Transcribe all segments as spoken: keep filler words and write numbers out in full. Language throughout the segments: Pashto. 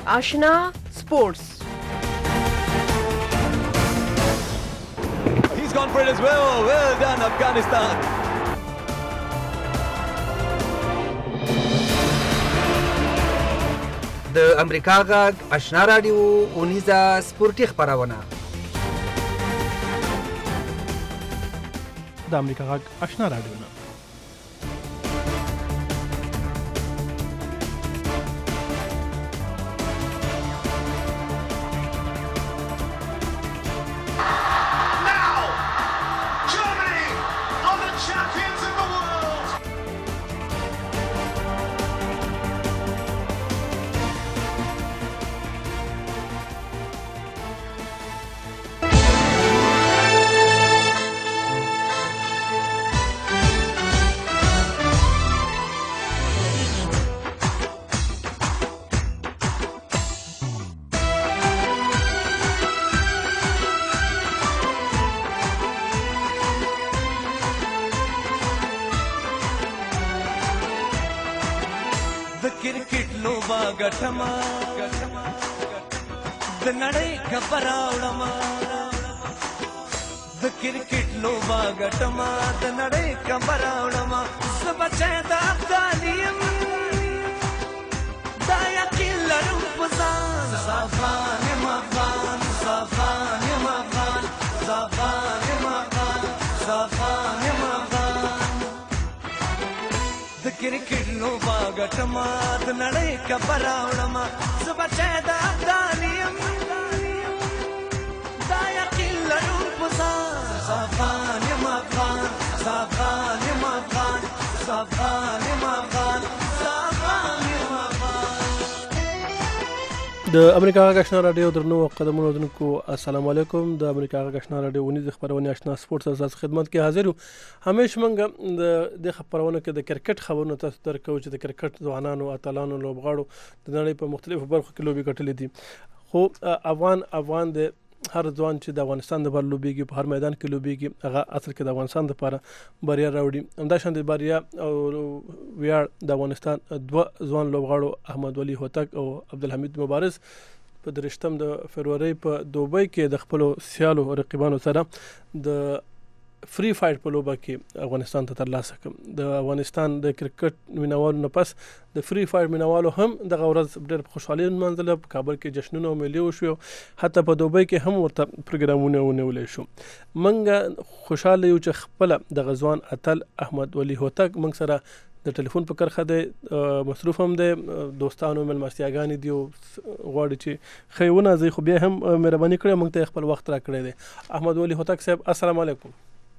آشنا سپورتس. He's gone for it as well. Well done, Afghanistan. د امریکا غږ آشنا رادیو اونیزه سپورتي خبرونه. د امریکا غږ آشنا رادیو نه ګټما د نړۍ خبر راوړما د کرکټ لوبا ګټما د نړۍ خبر راوړما سبچې د افغانیم دا یقین لرم پزان صفان مغان صفان مغان صفان مغان صفان مغان د کرکټ لوبا ګټما د نړۍ خبر راوړما سبچې د افغانیم دا یقین لرم پزان صفان مغان صفان مغان صفان مغان صفان مغان. د امریکا غږ آشنا رادیو درنو قدمونو دونکو السلام علیکم. د امریکا غږ آشنا رادیو ونیز خبرونه آشنا سپورتس اساس خدمت کې حاضر یو. همیش موږ د خبرونه کې د کرکټ خبرونه تاسو درکو چې د کرکټ ځوانانو اتلانو لوبغاړو د نړۍ په مختلفو برخو کې لوبي ګټلې دي. خو افغان افغان د هر ځوان چې د افغانستان د بر لوبيږي په هر میدان کې لوبيږي هغه اصل کې د افغانستان لپاره بریا راوړي. همدا شان د بریا او ویاړ د افغانستان دوه ځوان لوبغاړو احمد ولي هوتک او عبدالحمید مبارز په درشتم د فروری په دوبۍ کې د خپل سیالو رقیبانو سره د فری فایټ په لوبه کې افغانستان ته ترلاسه کړ. د افغانستان د کرکټ مینوالو نه پس د فری فایټ مینوالو هم د غورز ډېر خوشحالي منځله په کابل کې جشنونه او میلې وشو، حتی په دوبۍ کې هم ورته پروګرامونه ونیول شو. منګه خوشاله یو چې خپل د غزوان اتل احمد ولي هوتک منګ سره د ټلیفون په کرخه د مصروف هم د دوستانو ملمستیاګانی دی غواړي چې خیونه زی خو بیا هم مهرباني کړې موږ ته خپل وخت را کړی دی. احمد ولي هوتک صاحب السلام علیکم.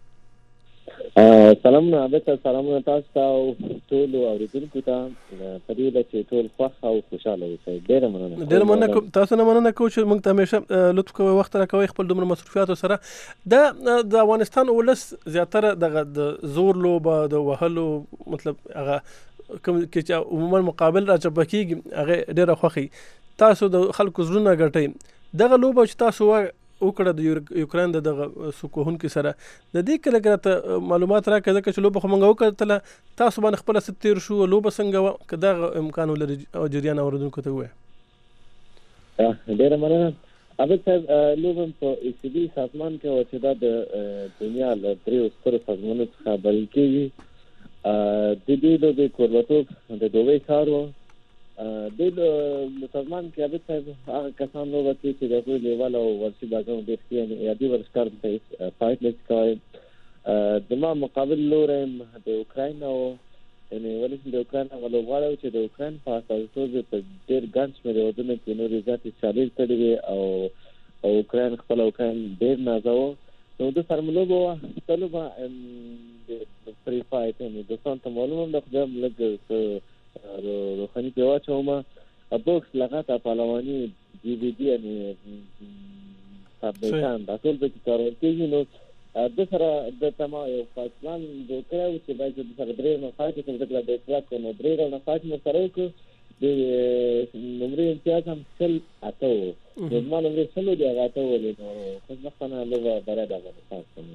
سلام عبد سلام تاسو ته او ټول اوریدونکو ته په دې چې ټول خوښ او خوشاله اوسئ. ډېر مننه. ډېر مننه تاسو نه مننه کوم چې موږ ته همیشه لطف کوئ وخت راکوئ خپل دومره مصروفیاتو سره. د د افغانستان ولس زیاتره د زور لوبه د وهلو مطلب هغه کوم کې چې عموما مقابل راچپکیږي هغه ډېره خوښي تاسو د خلکو زړونه ګټئ. دغه لوبه چې تاسو وکړه د یوکرين د سکوهون کې سره د دې کله ته معلومات راکړه چې لوبه خو موږ وکړه تاسو باندې خپل ستیر شو لوبه څنګه کدا امکان ولري او جریان اوردونکو ته وې. ډېر مننه. اوبه صاحب لوبه په ای سی بي سازمان کې او چې دا د دنیا له دریو سترو سازمانونو څخه بلل کېږي. د دې د کوربتوب د دوبۍ ښار د سازمان کې اوبه صاحب هغه کسان لوبه کوي چې د دوی لیول او ورشي بازانو د اختیار یادي ورشکار ته فایټ لیست کوي. د ما مقابل لورم د اوکراین او یعنی ولې د اوکراین غلوغاړو چې د اوکراین په اساس په ډېر ګنچ مې ودونه کې نو ریزات چالش کړی او اوکراین خپل اوکراین ډېر نازو نو د فرمولو طلبه د فری فایټ نو د څنګه معلومه د خدام لګ روحاني په واچوما ابوکس لغاته پهلواني جی بي دي یعنی تابعان د ټول په کارول کې نو د سره د تمام یو فاصله د کړو چې باید د سره درې نه فایټ کې د کلا د ټراک نو درې نه فایټ مو سره وکړو د نمبر امتیاز هم سل اته و د ما نمبر سل دی هغه ته ولې نو خو ځکه نه لږه برابر ده تاسو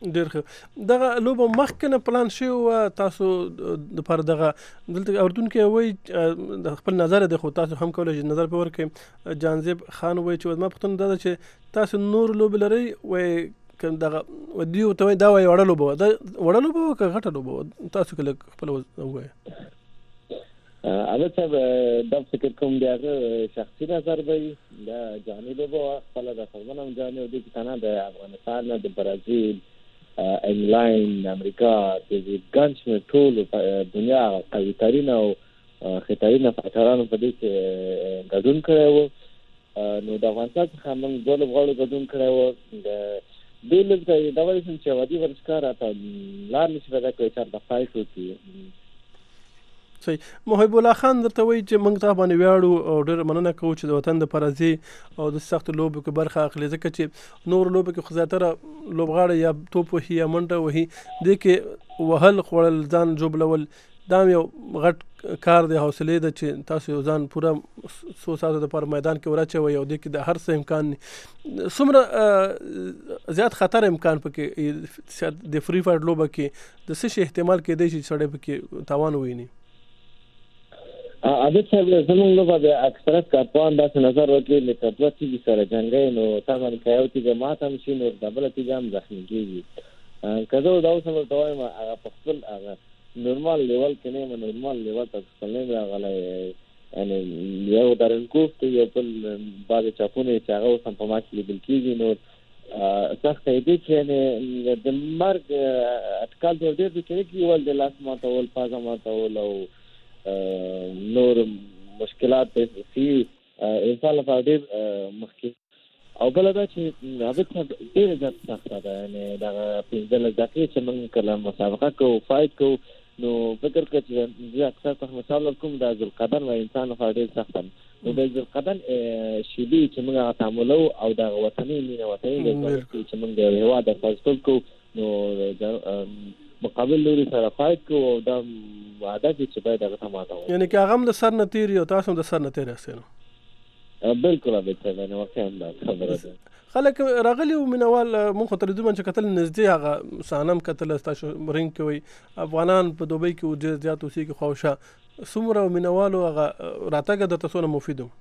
ډېر ښه. دغه لوبه مخکې نه پلان شوې وه تاسو دپاره؟ دغه دلته اردونکي وایي د خپل نظر دی، خو تاسو هم کولی شئ نظر پرې ورکړئ. جانزیب خان وایي چې زما پوښتنه دا ده چې تاسو نور لوبې لرئ؟ وایي که دغه دوی ورته وایي دا وایي وړه لوبه وه، دا وړه لوبه وه که غټه لوبه وه؟ تاسو که لږ خپله ووایئ. عبد صاحب دا فکر کوم دی هغه شخصي نظر به وي، دا جاني لوبه وه، خپله د سازمان هم جاني او دې کې که نه د افغانستان نه د برازیل، انګلند، امریکا، د ګڼ شمېر ټولو دنیا قوي ترین او خطرینه فایټرانو په دې کې ګډون کړی و. نو د افغانستان څخه موږ دوه لوبغاړو ګډون کړی و. د دې لږ ته دا وایي چې ودي ورزشکار راته لار نشي پیدا کولی چې چېرته فایټ وکړي. صحیح. محب الله خان درته وایي چې موږ تا باندې ویاړو او ډېر مننه کوو چې د وطن دپاره ځې او د سختو لوبو کې برخه اخلي، ځکه چې نور لوبو کې خو زیاتره لوبغاړی یا توپ وهي یا منډه وهي، دې کې وهل خوړل ځان ژوبلول دا هم یو غټ کار دی، حوصلې ده چې تاسو یو ځان پوره څو ساعتو دپاره میدان کې ورچوئ او دې کې د هر څه امکان نه څومره زیات خطر امکان پکې د فری فایټ لوبه کې د څه شي احتمال کېدی شي چې سړی پکې تاوان وویني؟ عادت صاحب زموږ لوبه د اکثرت کارپوهان داسې نظر وکړي لکه دوه تیږې سره جنګوي، نو طبعا که یو تیږه ماته هم شي نو د بله تیږه هم زخمي کېږي. که زه دا اوس هم ورته وایم هغه په خپل هغه نورمال لیول کې نه یم، نورمال لیول ته خپل نه یم راغلی، یعنې یو درنکوف دی، یو بل بعضې چاپونه چې هغه اوس هم په ما کې لیدل کېږي. نو سخته یې دی چې یعنې د مرګ اټکال ته ډېر دی چې نه کېږي ول د لاس ماتول، پازه ماتول او نور مشکلات فی انسان لپاره ډېر مخکې. او بله دا چې عابد صاحب ډېره زیاته سخته ده، یعنې دغه پنځلس دقیقې چې موږ کله مسابقه کوو فایټ کوو نو فکر کړه چې زه اکثر ته مثال ورکوم د ذوالقدن و انسان لپاره ډېر سخته. نو د ذوالقدن شیبې چې موږ هغه تعاملوو او دغه وطني مینه وطني چې موږ د هېواد استازیتوب کوو نو مقابل لوري سره فایټ کوو او دا عادت دی چې باید هغه ته ماته وایي. یعنې که هغه هم د سر نه تېر او تاسو هم د سر نه تېر یاستئ نو؟ بالکل عابد صاحب، یعنې واقعا دا خبره ده. خلک راغلي وو مینوال، مونږ خو تلویزیون باندې چې کتل نږدې هغه صحنه هم کتله ستاسو رنګ کې وایي افغانان په دوبۍ کې ډېر زیات اوسېږي خواوشا، څومره مینوالو هغه راتګ درته څونه مفید و؟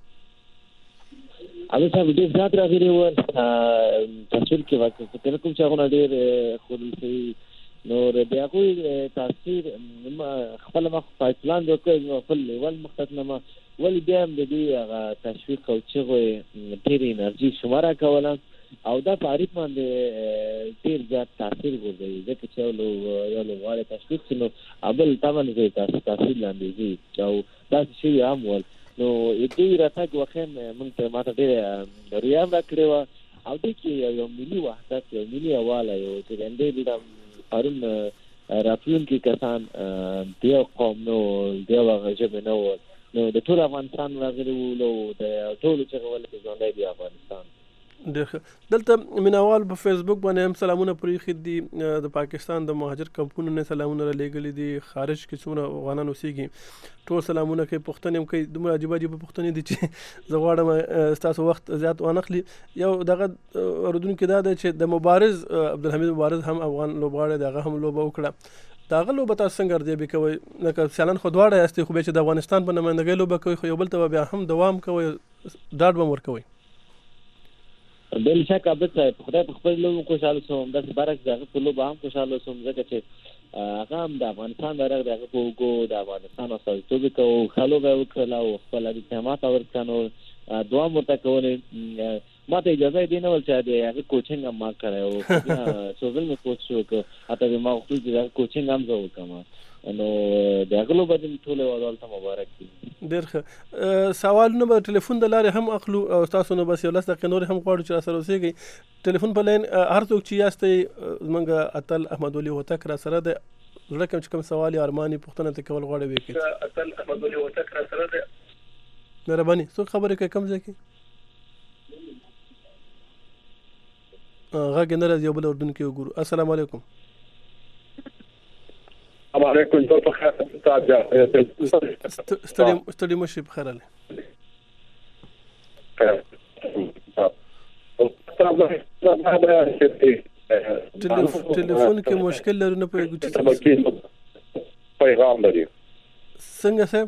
عابد صاحب ډېر زیات راغلي وو، تصویر کې واقع فکر کوم چې هغونه ډېر ښودل شوي. نو د هغوی تاثیر خپله ما فایټ پلان جوړ کړی، خپل لیول مخ ته تلمه، ولې بیا هم د دوی هغه تشویق او چغو یې ډېرې انرژي شماره کوله او دا په اړیک باندې ډېر زیات تاثیر غورځوي، ځکه چې یو لوبغاړی تشویق شي نو بل طبعا د تاثیر لاندې ځي او داسې شوي هم ول. نو دوی راتګ واقعا موږ ته ما ته ډېره بریا هم راکړې وه او دې کې یو ملي وحدت، یو ملي یووالی و چې د همدې پرون راتلونکي کسان د یو قوم نه وو، د یو هغه ژبې نه وو، نو د ټول افغانستان راغلي وو، نو د ټولو چغه ویل چې ژوندی دی افغانستان. ډېر ښه. دلته مینوال په فیسبوک باندې هم سلامونه پرېښي دي، د پاکستان د مهاجر کمپونو نه سلامونه رالیږلي دي، خارج کې څومره افغانان اوسېږي ټول سلامونه کوي، پوښتنې هم کوي. دومره عجیبه عجیبه پوښتنې دي چې زه غواړم ستاسو وخت زیات وانخلي. یو دغه اردونکي دا دی چې د مبارز عبدالحمید مبارز هم افغان لوبغاړی دی، هغه هم لوبه وکړه. د هغه لوبه تاسو څنګه ارزیابي کوئ؟ لکه سیالان خو دواړه یاستئ، خو بیا چې د افغانستان په نمایندګۍ لوبه کوئ خو یو بل ته بیا هم دوام کوئ، ډاډ به هم ورکوئ. بل شک عابد صاحب خدای په خپل لوبو خوشحاله شوم، داسې برعکس د هغه په لوبه هم خوشحاله شوم، ځکه چې هغه هم د افغانستان بیرغ د هغه په اوږو د افغانستان استازیتوب یې کوو، ښه لوبه یې وکړله او خپل هغې ماته ورکړه. نو دوام ورته کولی، ما ته اجازه یې دی نه ول چې د هغه کوچنګ هم ما کړی و، څو ځل مې کوچ وکړ، حتی بیا ما غوښتل چې د هغه کوچنګ هم زه وکړم. نو د هغه لوبه د ټولو هیوادوالو ته مبارک وي. ډېر ښه. سوالونه به ټلیفون د لارې هم اخلو او تاسو نو بس یو لس دقیقې نورې هم غواړو چې راسره اوسېږئ. ټلیفون په لاین هر څوک چې یاستئ، زموږ اتل احمد ولي هوتک راسره دی، زړه کوم چې کوم سوال یا ارمان یې پوښتنه ترې کول غواړئ ویې کړئ. اتل احمد ولي هوتک راسره دی، مهرباني څوک خبرې کوي کوم ځای کې؟ غږ یې نه راځي، یو بل اردونکي وګورو. السلام علیکم. السلام علیکم، ټول په خیر صاحب؟ ستړي مه شئ، په خیر هلئ. خیر ټلیفون کې مشکل لرو نه پوهېږو چې پیغام لري. څنګه صاحب؟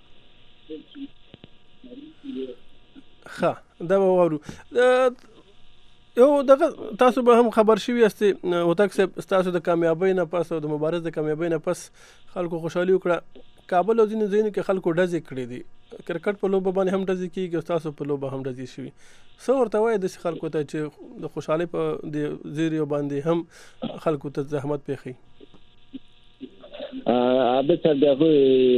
ښه دا به واورو. یو دغه تاسو به هم خبر شوي یاستې هوتک صاحب، ستاسو د کامیابۍ نه پس او د مبارز د کامیابۍ نه پس خلکو خوشحالي وکړه. کابل او ځینو ځایونو کې خلکو ډزې کړې دي، کرکټ په لوبه باندې هم ډزې کېږي او ستاسو په لوبه هم ډزې شوي. څه ورته وایي داسې خلکو ته چې د خوشحالۍ په د زیریو باندې هم خلکو ته زحمت پېښوي؟ عابد صاحب د هغوی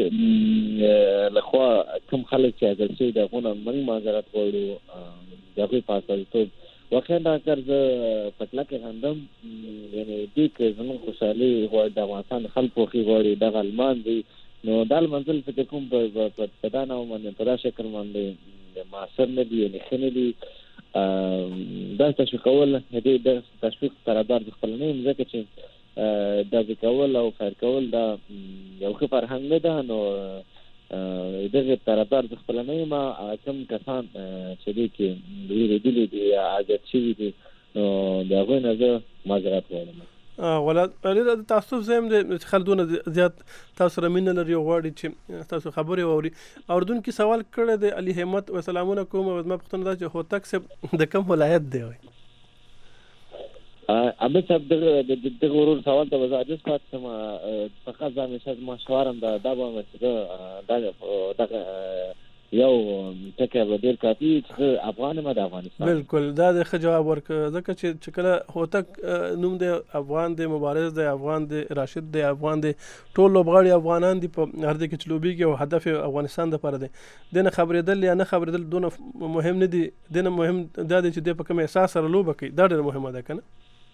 لخوا کوم خلک چې اګر شوي د هغو نه موږ معذرت غواړو د هغوی په استازیتوب. واقعا دا کار زه په کلکه خندم، یعنې دوی که زموږ خوشحالي غواړي، د افغانستان د خلکو خوښي غواړي، دغه لمانځي، نو دا لمانځل فکر کوم په دا نوع باندې په دا شکل باندې معاصر نه دي، یعنې ښه نه دي. دا تشویقول د تشویق طرفدار زه خپله نه یم، ځکه چې ډزې کول او فایر کول دا یو ښه فرهنګ نه ده. نو دغه طرفدار زه خپله نه یم. کوم کسان چې دوی کې ویرېدلي دي یا عادت شوي دي، نو د هغوی نه زه معذرت غواړم. ولاد د تعصب ځای هم دی چې خلک دونه زیات تاسو سره مینه لري او غواړي چې تاسو خبرې واوري. اورېدونکي سوال کړی دی، علي همت و سلامونه کوم. او زما پوښتنه دا چې هوتک صاحب د کوم ولایت دی؟ عابد صاحب دغه ورور سوال ته به زه عاجز پاتې شم. فقط زه همیشه زما شعارم دا دا به وایم چې زه دغه یو ټکی به ډېر کافي چې زه افغان یم د افغانستان. بلکل دا د ښه جواب ورکړه، ځکه چې چې کله هوتک نوم دی، افغان دی، مبارز دی، افغان دی، راشد دی، افغان دی، ټول لوبغاړي افغانان دي په هر ځای کې چې لوبېږي او هدف یې افغانستان دپاره دی. دې نه خبرېدل یا نه خبرېدل دونه مهم نه دي، دې نه مهم دا دی چې دی په کوم احساس سره لوبه کوي، دا ډېره مهمه ده که نه؟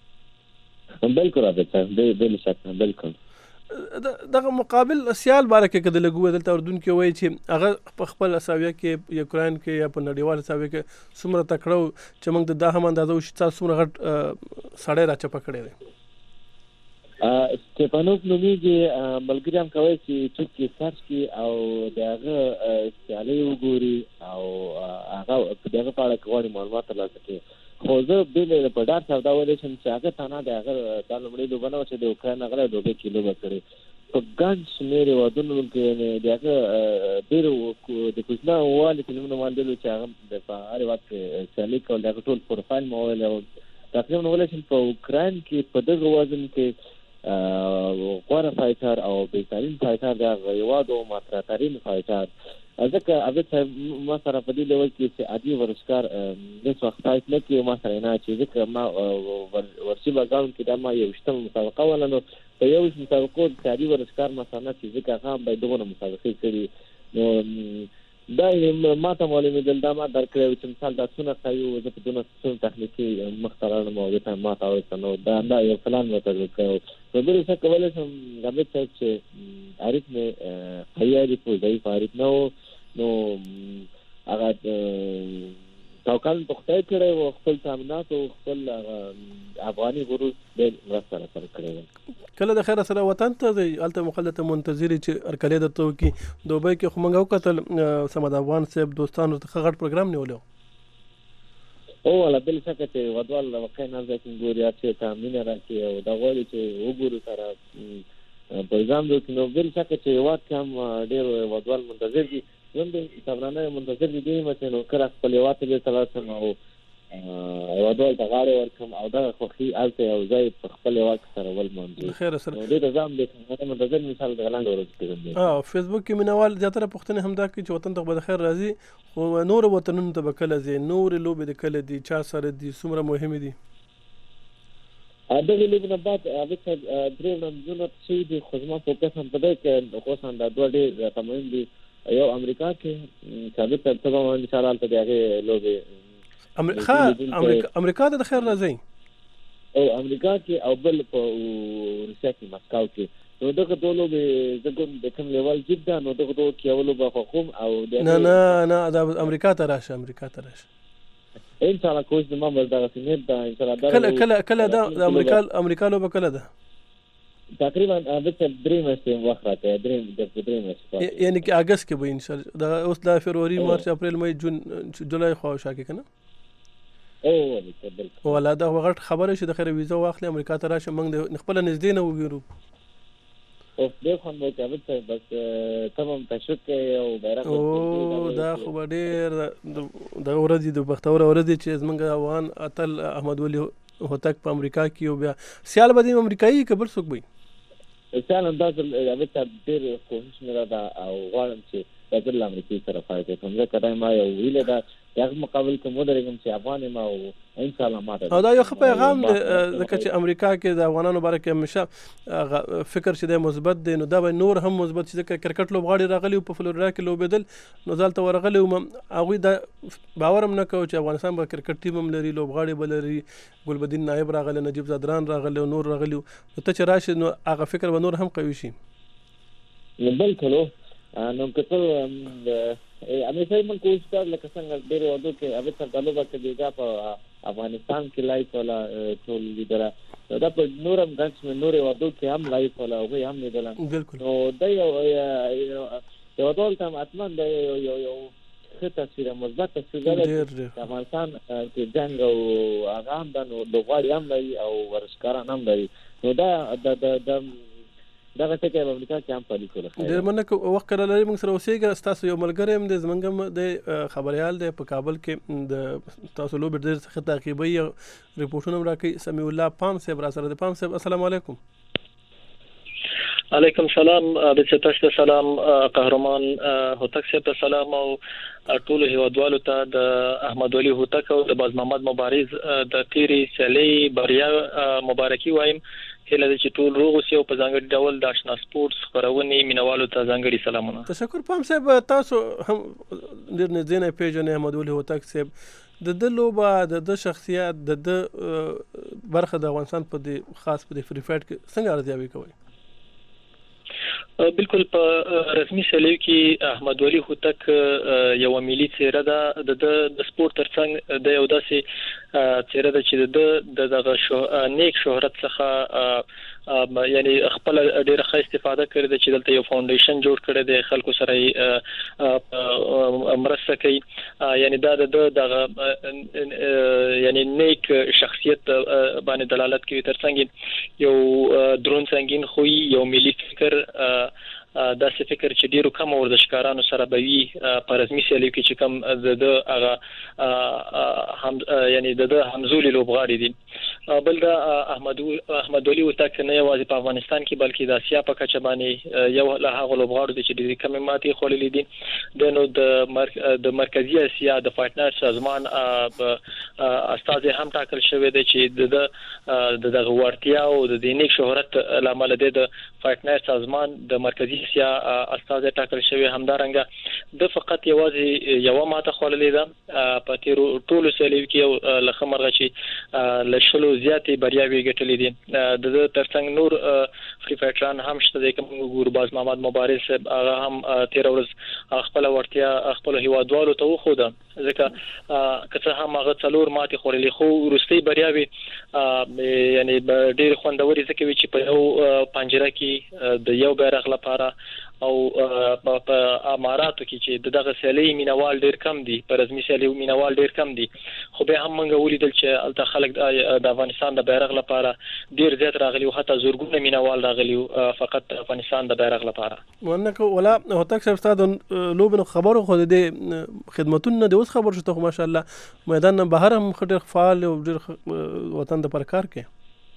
بلکل عابد صاحب، بل شک نه، بلکل. دغه مقابل سیال باره کې که د لږ وویل، دلته اردوونکي وایي چې هغه په خپل اساویه کې یوکراین کې یا په نړیوال اساویه کې څومره تکړه و چې موږ د دا هم اندازه وشي تاسو څومره غټ سړی راچپه کړی دی. سټیپانوف نومیږي، ملګري هم کوی چې څوک یې سرچ کړي او د هغه سیالۍ وګوري او هغه د هغه په اړه که غواړي معلومات ترلاسه کړي. خو زه بې په ډاډ سره دا ویلی شم چې هغه تنها د هغه دا لومړۍ لوبه نه وه چې د اوکراین هغه لوبې کې لوبه کړې. په ګڼ شمېر هېوادونو کې د هغه ډېرو د کوچني والي فلمونه ما لیدلو چې هغه په هر هېواد کې سیالي کول، د هغه ټول پروفایل مو وویلی او تقریبا ویلی شم په اوکراین کې په دغه وزن کې غوره فایټر او بهترین فایټر د هغه هېواد او مطرحترین فایټر. ځکه عابد صاحب ما سره په دې ډول کې چې عادي ورزشکار هېڅ وخت فایټ نه کوي ما سره نه، چې ځکه ما ورزشي بیکګراونډ کې دا ما یوویشتمه مسابقه وله، نو په یوویشت مسابقو چې عادي ورزشکار ما سره نه، چې ځکه هغه هم باید دغونه مسابقې کړي. نو دا ما ته معلومېدل، دا ما درک کړی چې مثال دا څونه قوي و، زه په دونه څونه تخنیکي مخته راغلم او دې ته ما ته وایسته، نو دا دا یو پلان مې تجربه کړی. نو بل څه کولی شم عابد صاحب چې عارف مې قوي عارف و، ضعیف عارف نه و، نو هغه توکل په خدای کړی و، خپل تامینات او خپل افغاني غرور ډېر مرسته راسره کړې وه. کله د خیره سره وطن ته ځئ، هلته مخلته منتظرې چې هرکلی درته وکړي. دوبۍ کې خو موږ وکتل صمد افغان صاحب دوستانو ته ښه غټ پروګرام نیولی و. او والا بل شکه چې هېوادوال واقعا هر ځای کې ګوري، هر څه ته مینه راکړي او دا غواړي چې وګورو سره پروګرام دی. نو بل شکه چې هېواد کې هم ډېر هېوادوال منتظر دي. زه هم د صبرانه منتظر دي یم چې نو کله خپل هېواد ته بېرته راشم او هېوادوال ته غاړې ورکړم او دغه خوښي هلته یو ځای په خپل هېواد کې سره ولمانځو. خیره سره نو دې ته زه هم د منتظر مثال د لنډه ورځ پېژندم. فیسبوک کې مینوال زیاتره پوښتنې همدا کوي چې وطن ته به د خیر راځي، خو نورو وطنونو ته به کله ځي، نورې لوبې د کله دي، چا سره دي، څومره مهمې دي؟ دغې لوبې نه بعد عابد صاحب درې رمزونه شوي دي، خو زما فوکس هم په دی کې خصوصا دا دوه ډېر راته مهم دي. یو امریکا کې چې عابد صاحب ته به انشاءالله هلته د هغې لوبې ښه امریکا ته د خیر راځئ او امریکا کې او بل په روسیه کې مسکو کې. نو دغه دوه لوبې زه ګورم د کوم لیول جیب ده، نو دغه دوه کې یوه لوبه خوښوم او نه نه نه دا امریکا ته راشه، امریکا ته راشه انشاءالله. کوچ زما به دغسې نیت ده انشاءالله. کله کله کله دا د امریکا امریکا لوبه کله ده؟ تقریبا عابد صاحب درې میاشتې وخت راته، درې درې میاشتې، یعنې کې اګست کې به انشاءالله. دا اوس دا فروری، مارچ، اپریل، مئی، جون، جولای خواوشا کې که نه؟ او بالکل ولا دا وغټ خبره شي د خیر ویزه واخلي امریکا ته راشي موږ د خپل نږدې نه وګورو او دې خو مو ته وځي بس تمام تشکر او بیرغ او دا خو ډېر د ورځې د بختور ورځې چې زمونږ افغان اتل احمد ولي هوتک په امریکا کې او بیا سیال به د امریکایي کبل څوک وي سیال انداز د ډېر کوشش مې را دا او غواړم چې د امریکای سره فائدې کوم ځکه دا ما یو ویل دا دغه مقابل کوم درېږم چې افغان ما او ان شاء الله ماته او دا یو ښه پیغام دی ځکه چې امریکا کې د افغانانو باره کې همیشه فکر چې دی مثبت دی نو دا به نور هم مثبت چې ځکه کرکټ لوبغاړي راغلي په فلوریدا کې لوبېدل نو دلته ورغلي وم هغوی دا باور هم نه کوو چې افغانستان به کرکټ ټیم هم لري لوبغاړي به لري ګلبدین نایب راغلی نجیب زادران راغلی او نور راغلي نو ته چې راشي نو هغه فکر به نور هم قوي شي بالکل نو کته امی صحیح من کوشش کړ لکه څنګه ډېر وادو کې اوبه تر غلو به کېږي په افغانستان کې لایف ولا ټول لیدره دا په نورم غنځ مې نور وادو کې هم لایف ولا هغه هم لیدل بالکل نو دا یو یو ډول تم اتمن دا یو یو یو ښه تصویر مثبت تصویر دی افغانستان کې جنگ او هغه هم د لوبغاړي هم لري او ورزشکاران هم لري نو دا د دا څه کې په امریکا کې هم پالي کوله ډېر مننه وخت کړل لري موږ سره اوسېږه تاسو یو ملګری هم د زمونږ د خبريال دی په کابل کې د تاسو لوب ډېر څه تعقیبي ریپورتونه راکړي سمیع الله پام صاحب را سره د پام صاحب السلام علیکم علیکم سلام د تاسو سلام قهرمان هوتک صاحب ته سلام او ټول هیوادوالو ته د احمد ولي هوتک او د باز محمد مبارز د تیری سلی بریا مبارکي وایم هله چې ټول روغ اوسئ او په ځانګړي ډول د آشنا سپورتس خبرونه مینوالو ته ځانګړي سلامونه تشکر پام صاحب تاسو هم ډېر نږدې نه پیژنئ احمد ولي هوتک صاحب د د لوبه د د شخصیت د د برخه د افغانستان په د خاص په د فری فایټ کې څنګه ارزیابي کوي بالکل په رسمي سلیو کې احمد ولي هوتک یو ملي څیره ده د سپورت ترڅنګ د یو داسې څیره ده چې د دغه شو نیک شهرت څخه یعنی خپل ډیره ښه استفاده کړې ده چې دلته یو فاونډیشن جوړ کړی دی خلکو سره مرسته کوي یعنی دا د دغه یعنی نیک شخصیت باندې دلالت کوي ترڅنګ یو درون سنگین خوې یو ملي فکر دا څه فکر چې ډیرو کم ورزشکارانو سره به وي په رسمي سیالیو کې چې کم د هغه هم یعنی د همزولي لوبغاړي دي بل دا احمد احمد ولي هوتک نه یوازې په افغانستان کې بلکې د اسیا په کچه باندې یو له هغه لوبغاړو دي چې ډیرې کم ماتې خوللې دي د نو د د مرکزی اسیا د فایټنر سازمان استاد هم ټاکل شوی دی چې د د ورتیا او د نیک شهرت لامل د فایټنر سازمان د مرکزی اسیا استاد ټاکل شوی همدارنګه د فقط یوازې یو ماته خوللې ده په تیرو ټولو سیالیو کې لخه مرغه چې لشلو زیاتې بریاوي ګټلې دي د ترڅنګ نور فری فایټران هم شته د کوم ګورباز محمد مبارز هغه هم تیر ورځ خپل ورتیا خپل هیوادوالو ته وخوده ځکه که څه هم هغه څلور ماتې خورلې خو وروستۍ بریاوي یعنی ډېر خوندوري ځکه چې په یو پنجره کې د یو بیرغ لپاره او په اماراتو کې چې دغه سیالي مینوال ډیر کم دي په رسمي سیالي مینوال ډیر کم دي خو به هم موږ ولیدل چې الته خلک د افغانستان د بیرغ لپاره ډیر زیات راغلي او حتی زورګونه مینوال راغلي فقط افغانستان د بیرغ لپاره ونه ولا هوتک صاحب استاد لوبنو خبرو خو د خدمتونو د اوس خبر شته ماشاء الله میدان بهر هم خډر فعال او ډیر وطن د پر کار کې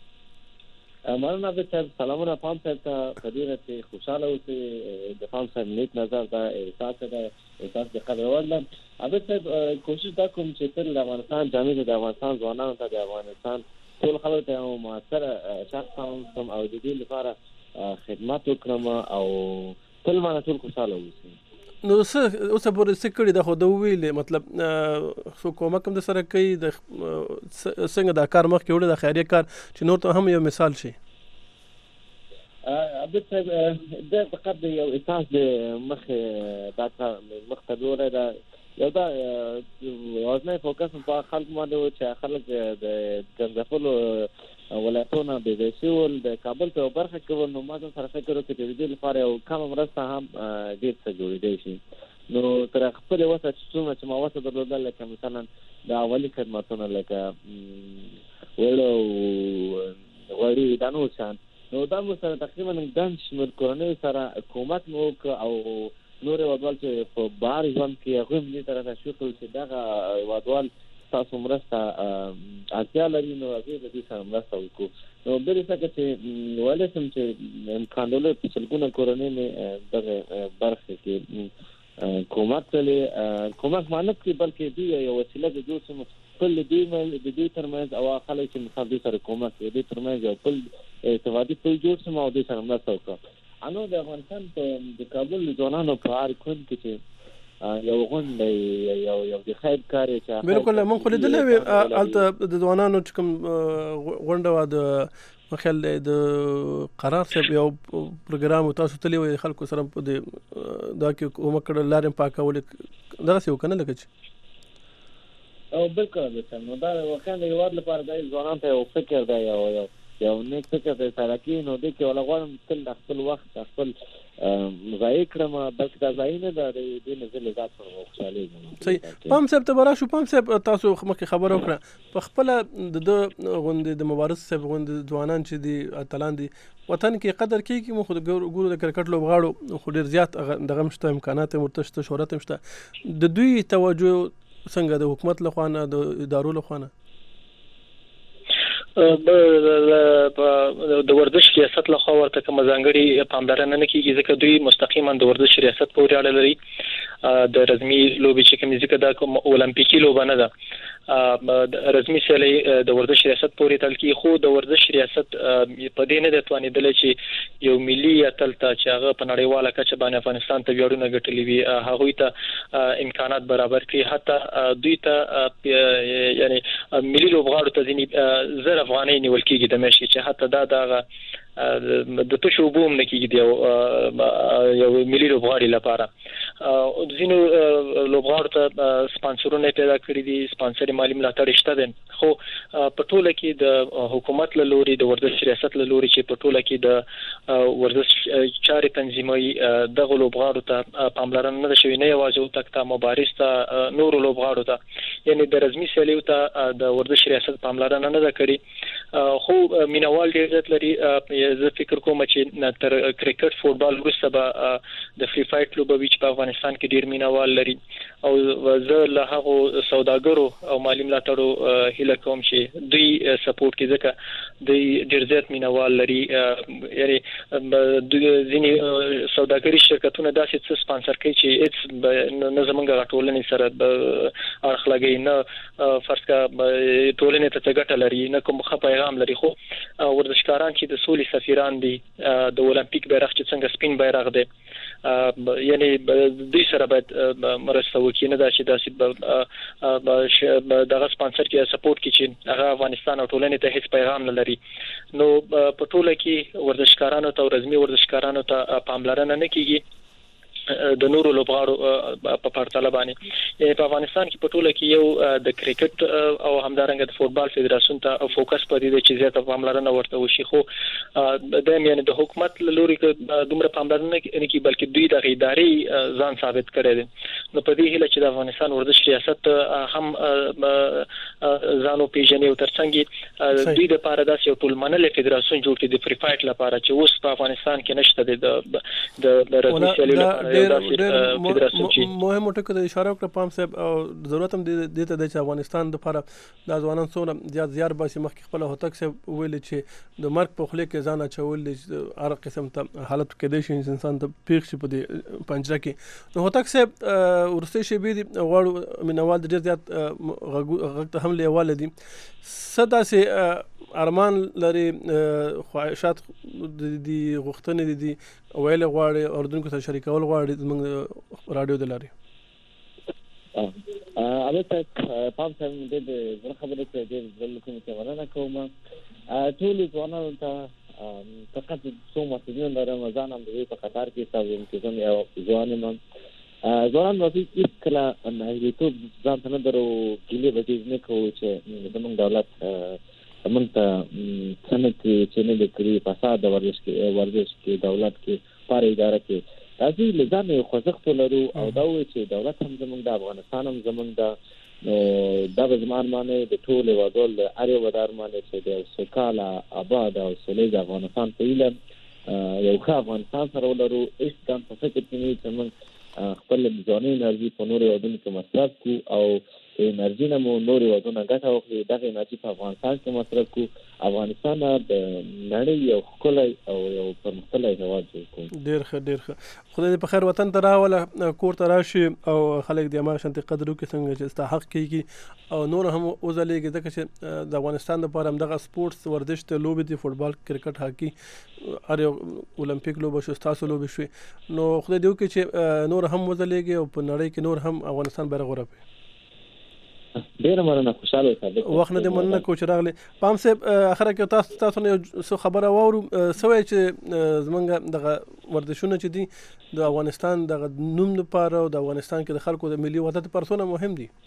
مننه به صاحب سلامونه پام صاحب ته قدیره چې خوشاله اوسئ د پام صاحب نیک نظر دا احساس ده احساس د قدر ولله ابه صاحب کوشش دا کوم چې تر افغانستان جامع د افغانستان ځوانانو ته د افغانستان ټول خلک ته موثر شخص هم او د دې لپاره خدمت وکړم او ټول باندې ټول خوشاله اوسئ نو څه اوس په څه کړي د خو د ویلې مطلب سو کومه کوم د سره کوي د څنګه دا کار مخ کې وړي د خیریه کار چې نور ته هم یو مثال شي ابد صاحب د فقط یو احساس د مخ دا مخ ته دوره دا یو دا وزنه فوکس په خلک باندې چې خلک د ګنځفلو ولایتونه د وسیول د کابل په برخه کې نو ما سره فکر وکړ چې د دې لپاره یو کم مرسته هم ډیر څه جوړېدای شي نو تر خپل وسه څومره چې ما وسه درلودل لکه مثلا د اولي خدماتونه لکه وړو وړي دانو شان نو دا مو سره تقریبا ګڼ شمېر کورنۍ سره کومک مو وکړ او نور هېوادوال چې په بهر ژوند کې هغوی هم دې طرف ته شوتل چې دغه هېوادوال تاسو مرسته اړتیا لري نو هغوی د دې سره مرسته وکړو نو بلې څخه چې ویلی شم چې امکان درلود په سلګونه کورنۍ مې دغه برخې کې کومک کړی کومک مانه کړي بلکې دوی یو وسیله د جوړ شم خپل د دوی د دوی ترمنځ او خلک چې مثلا دوی سره کومک کوي دوی ترمنځ یو خپل ارتباطي پل جوړ شم او دوی سره مرسته وکړم انو د افغانستان په د کابل ځوانانو په هر کون کې چې یو غونډه یو یو د خیر کار چې بالکل مونږ خو لیدلې وې الته د ځوانانو چې کوم غونډه و د مخل د قرار صاحب یو پروګرام تاسو تللی وي خلکو سره په دا کې کومه کړه لارې پاکول دا څه وکنه لکه چې او بالکل نو دا واقعا د یواد لپاره د ځوانانو ته یو فکر دی یو یو یو نیک فکر دی سره کې نو د کې ولا غواړم تل خپل وخت خپل ضایع کړم بلکې دا ضایع نه ده د دې نظر لذات پر خوشاله صحیح پام صاحب ته برا شو پام صاحب تاسو مخکې خبر وکړه په خپل د غوندې د مبارز صاحب غوندې ځوانان چې دي اتلان دي وطن کې قدر کیږي مو خو د ګورو د کرکټ لوبغاړو خو ډیر زیات دغه مشته امکانات مرتشته شهرت مشته د دوی توجه څنګه د حکومت لخوا نه د ادارو لخوا نه د ورزش ریاست له خوا ورته کوم ځانګړي پاملرنه نه کیږي ځکه دوی مستقیما د ورزش ریاست پورې اړه لري د رسمي لوبي چې کوم ځکه دا کوم اولمپیکي لوبه نه ده رسمي سیالي د ورزش ریاست پورې تل کې خو د ورزش ریاست په دې نه د توانیدل چې یو ملي اتل ته چې هغه په نړیواله کچه باندې افغانستان ته ویاړونه ګټلي وي هغه ته امکانات برابر کړي حتی دوی ته یعنی ملي لوبغاړو ته ځینې زر افغانۍ نیول کېږي د میاشتې چې حتی دا دغه د تشو بوم نه کېږي یو یو ملي لوبغاړي لپاره ځینو لوبغاړو ته سپانسرونه پیدا کړی دي سپانسر مالی ملاتړ شته دي خو په ټوله کې د حکومت له لوري د ورزش ریاست له لوري چې په ټوله کې د ورزش چارې تنظیموي دغه لوبغاړو ته پاملرنه نه شوی نه یوازې او تک ته مبارز ته نور لوبغاړو ته یعنی د رسمي سیالیو ته د ورزش ریاست پاملرنه نه کړی خو مینوال ډیر زیات لري زه فکر کوم چې تر کرکټ فوتبال وروسته به د فری فایټ لوبه وی چې په افغانستان کې ډیر مینوال لري او زه له هغه سوداګرو او مالی ملاتړو هیله کوم چې دوی سپورټ کوي ځکه دوی ډیر زیات مینوال لري یعنی ځینې سوداګري شرکتونه داسې څه سپانسر کوي چې هیڅ نه زمونږ ټولنې سره اړخ لګي نه فرض کا ټولنې ته ګټه لري نه کوم ښه پیغام لري خو ورزشکاران چې د سولې سفیران دي د اولمپیک بیرغ چې څنګه سپین بیرغ دی یعنی دوی سره باید مرسته وکړي نه دا چې داسې دغه سپانسر کې سپورټ کې چې هغه افغانستان او ټولنې ته هیڅ پیغام نه لري نو په ټوله کې ورزشکارانو ته رسمي ورزشکارانو ته پاملرنه نه کیږي د نورو لوبغاړو په پرتله باندې په افغانستان کې په ټوله کې یو د کرکټ او همدارنګه د فوتبال فدراسیون ته فوکس پدې دی چې زیاته پاملرنه ورته وشي خو د یعنی د حکومت لوري دومره پاملرنه نه کوي بلکې دوی د ادارې ځان ثابت کړي دي نو په دې هیله چې د افغانستان ورزش ریاست هم ځانو پیژني او ترڅنګ دوی د پاره داسې یو ټولمنل فدراسیون جوړ کړي د فری فایټ لپاره چې اوس په افغانستان کې نشته د د رسمي سیالي لپاره مهم ټکو ته اشاره وکړه پام صاحب او ضرورت هم دې ته د افغانستان د لپاره د ځوانان څونه زیات زیار باسي مخکې خپل هوتک صاحب ویل چې د مرګ په خله کې ځان اچول دي هر قسم ته حالت کې د انسان ته پیښ شي په دې پنجره کې نو هوتک صاحب ورسته شي به غواړو مینوال ډیر زیات غږ ته هم لیواله دي صدا سي ارمان لري خواهشات دي غوښتنې دي ویل غواړي اردوونکو سره شریکول غواړي موږ رادیو دلاري البته پام سم دې د خبرې ته دې ځل کوم څه ورنه کوم ټول ځوانانو ته فقط څو مسؤلیت لرم ځان هم دې په قطار کې تاسو چې کوم یو ځوانان ځوانان نو هیڅ کله نه یوټیوب ځان ته نه درو کلی به دې نه کوو چې زموږ دولت موږ ته څنګه چې نه لري فساد ورزش کې ورزش کې دولت کې پاره اداره کې راځي لزان یو خوځښت لرو او دا وایي چې دولت هم زمونږ د افغانستان هم زمونږ د دا به زما ارمانه د ټول هیوادوالو د هر یو د ارمانه چې د سوکاله آباد او سولیز افغانستان په هیله یو ښه افغانستان سره ولرو. هیڅ کم په فکر کې نه چې موږ خپل ځاني انرژي په نورو هیوادونو کې مصرف کړو او انرژي نه مو نورو هیوادونو ګټه واخلي. دغه انرژي په افغانستان کې مصرف کړو. افغانستان د نړۍ یو ښکلی او یو پرمختللی هیواد جوړ کړو. ډېر ښه ډېر ښه. خدای دې په خیر وطن ته راوله، کور ته راشي او خلک دې هماغه شانتې قدر وکړي څنګه چې ستا حق کېږي او نور هم وځلېږي، ځکه چې د افغانستان دپاره همدغه سپورټس ورزش ته لوبې دي، فوټبال، کرکټ، هاکي، هر یو اولمپیک لوبه شو، ستاسو لوبې شوې. نو خدای دې وکړي چې نور هم وځلېږي او په نړۍ کې نور هم افغانستان بیرغ ورپوي. ډیره مننه، خوشاله اوسه. وخت نه دې مننه کوم چې راغلی. پام صاحب اخره کې تاسو تاسو نه څه خبره واورو، څه وایي چې زمونږ دغه ورزشونه چې دي د افغانستان دغه نوم لپاره او د افغانستان کې د خلکو د ملي وحدت لپاره څونه مهم دي؟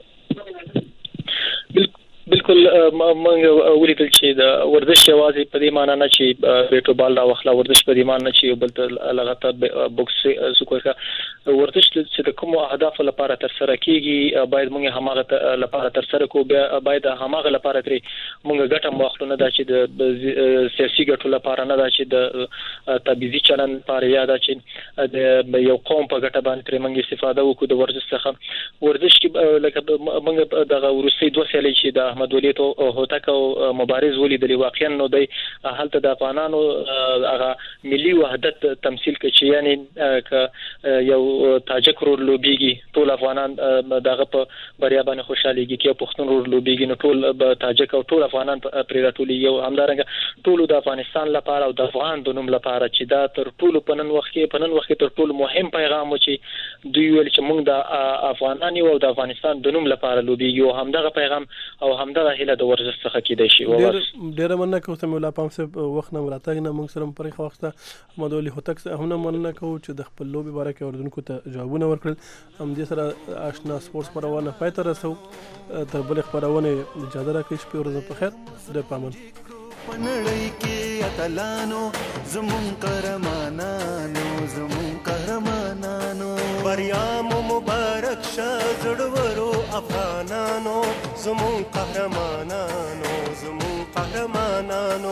بالکل موږ ولیدل چې د ورزش یوازې په دې معنی نه چې بیټو بال راوخلا، ورزش په دې معنی نه چې بل ته لغته بوکس سکوکا، ورزش چې د کوم اهداف لپاره تر سره کیږي باید موږ هماغه لپاره تر سره کو، باید هماغه لپاره ترې موږ ګټه مخلو نه دا چې د سیاسي ګټو لپاره نه دا چې د تبعیضي چلن لپاره یا دا چې د یو قوم په ګټه باندې ترې موږ استفاده وکړو د ورزش څخه. ورزش کې لکه موږ دغه وروستي دوه سیالۍ چې د احمد ولي هوتک او مبارز ولیدلی، واقعا نو دی هلته د افغانانو هغه ملي وحدت تمثيل کوي چې یعنی یو تاجک رور لوبيږي ټول افغانان دغه په بریا باندې خوشاليږي، کې پښتون رور لوبيږي نو ټول تاجک او ټول افغانان پرې راټولي. یو همدارنګه ټول د افغانستان لپاره او د افغان د نوم لپاره چې دا تر ټول په نن وخت کې په نن وخت کې تر ټول مهم پیغام و چې دوی ویل چې موږ د افغانان او د افغانستان د نوم لپاره لوبيږي او همدغه پیغام او همدغه هله د ورزش څخه کېدای شي. ډېر ډېر مننه کوم سم الله پام صاحب وخت نه مراتګ نه موږ سره پرې خوښته احمد ولي هوتک هم نه مننه کوم چې د خپل لوبي باره کې اوردونکو ته جوابونه ورکړل. هم دې سره آشنا سپورتس خبرونه پای ته رسو. تر بل خبرونه اجازه راکړئ، شپه ورځ په خیر. د پامن پنړی کې اتلانو زمون قهرمانانو زمون قهرمانانو بریا مو مبارک شه زړورو افغانانو زمون قهرمانانو زمون قهرمانانو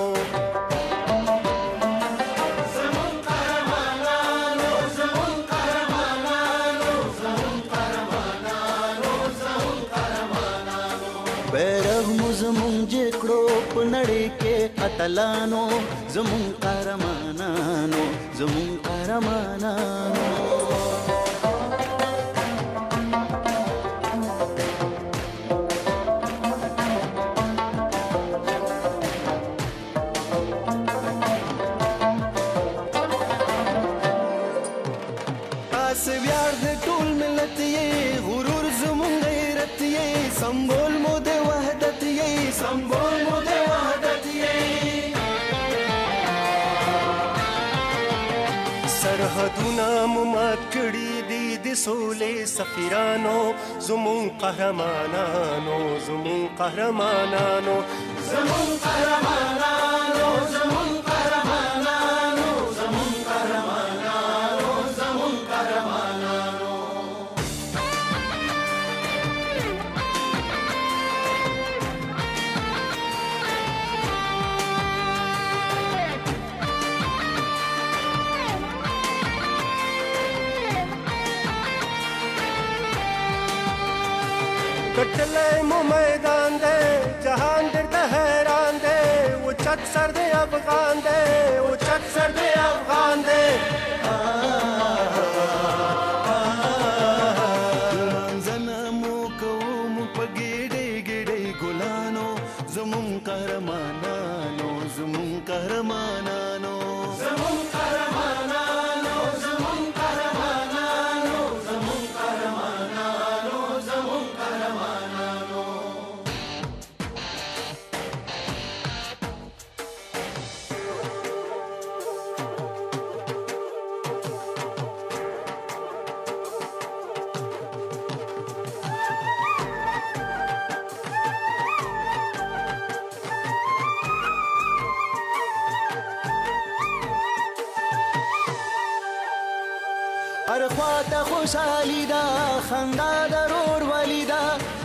زمون قهرمانانو زمون قهرمانانو زمون قهرمانانو زمون قهرمانانو بیرغ مو زمون جکړو پنړی کې اتلانو زمون قهرمانانو زمون قهرمانانو تاسو ویاړ د ټول ملت یې غرور زمون غیرت یې سمبول مو د وحدت یې سمبول مو د وحدت یې سرحدونه مو مات کړي دي د سولې سفیرانو زمون قهرمانانو زمون قهرمانانو زمون قهرمانانو زمون قهرمانانو زمون قهرمانانو زمون قهرمانانو کټلې مو میدان دے جهان درته حیران دے او چت سر دے افغان دے او چت سر دے افغان دے منځنه مو کوم په ګډې ګډې ګلانو زمون قهرمانانو زمون قهرمانانو زمون قهرمانانو زمون قهرمانانو زمون قهرمانانو زمون قهرمانانو هر خواته خوشحالي ده خندا د رور ولیدا